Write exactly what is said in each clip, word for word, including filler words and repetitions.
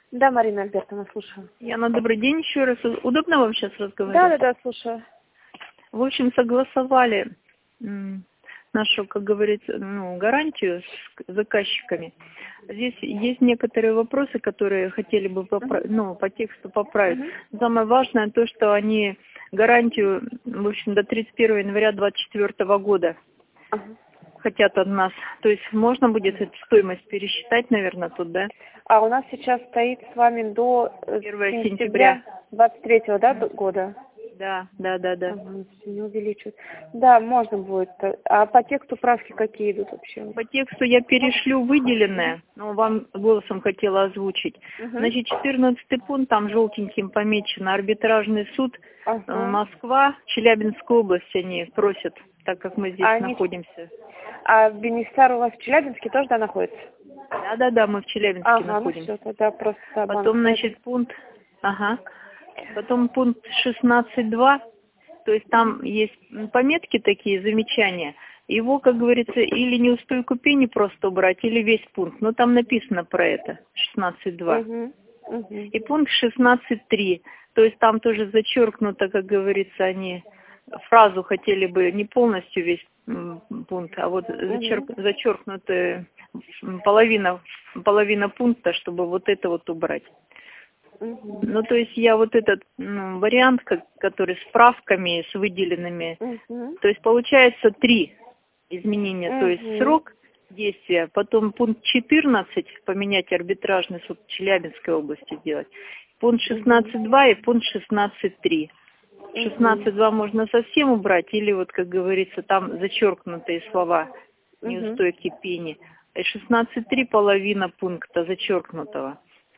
Да, Марина Альбертовна, слушаю. Яна, добрый день еще раз. Удобно вам сейчас разговаривать? Да, да, да, слушаю. В общем, согласовали м, нашу, как говорится, ну, гарантию с заказчиками. Здесь есть некоторые вопросы, которые хотели бы попра- Uh-huh. ну, по тексту поправить. Uh-huh. Самое важное то, что они гарантию, в общем, до тридцать первого января две тысячи двадцать четвёртого года Uh-huh. хотят от нас. То есть можно будет эту стоимость пересчитать, наверное, тут, да? А у нас сейчас стоит с вами до первого сентября сентября. двадцать третьего, да, года? Да, да, да, да. Ага, не увеличивают. Да, можно будет. А по тексту правки какие идут вообще? По тексту я перешлю выделенное, но вам голосом хотела озвучить. Угу. Значит, четырнадцатый пункт, там желтеньким помечено, арбитражный суд, Ага. Москва, Челябинская область они просят, так как мы здесь а они... находимся. А бенефициар у вас в Челябинске тоже, да, находится? Да-да-да, мы в Челябинске ага, находимся. Ну все, тогда просто Потом, банк. значит, пункт, ага, потом пункт шестнадцать два, то есть там есть пометки такие, замечания. Его, как говорится, или неустойку пени просто убрать, или весь пункт. Но там написано про это, шестнадцать два. Угу. Угу. И пункт шестнадцать три, то есть там тоже зачеркнуто, как говорится, они фразу хотели бы не полностью весь пункт, а вот зачерк, зачеркнутая половина, половина пункта, чтобы вот это вот убрать. Угу. Ну, то есть я вот этот ну, вариант, как, который с правками, с выделенными, Угу. то есть получается три изменения, Угу. то есть срок действия, потом пункт четырнадцать, поменять арбитражный суд Челябинской области сделать, пункт шестнадцать два и пункт шестнадцать три. шестнадцать два можно совсем убрать, или вот, как говорится, там зачеркнутые слова неустойки пени, и шестнадцать три половина пункта зачеркнутого.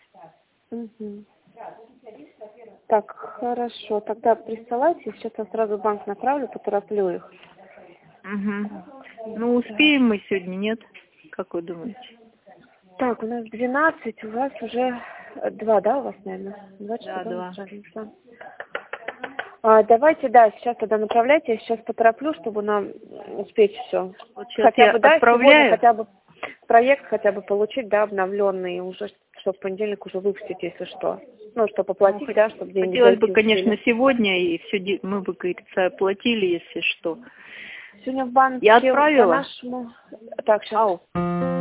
Угу. Так, хорошо. Тогда присылайте. Сейчас я сразу в банк направлю, потороплю их. Угу. Ну, успеем мы сегодня, нет? Как вы думаете? Так, у нас двенадцать, у вас уже два, да, у вас, наверное? два часа, да, да, два. А, давайте, да, сейчас тогда направляйте. Я сейчас потороплю, чтобы нам успеть все. Вот сейчас хотя я бы, да, отправляю. сегодня хотя бы проект хотя бы получить, да, обновленный, уже, чтобы в понедельник уже выпустить, если что. Ну, чтобы оплатить, ну, да, чтобы деньги хотелось бы, успели. конечно, сегодня, и все мы бы, как говорится, оплатили, если что. Сегодня в банке Я отправила. по нашему... Так, сейчас. Ау.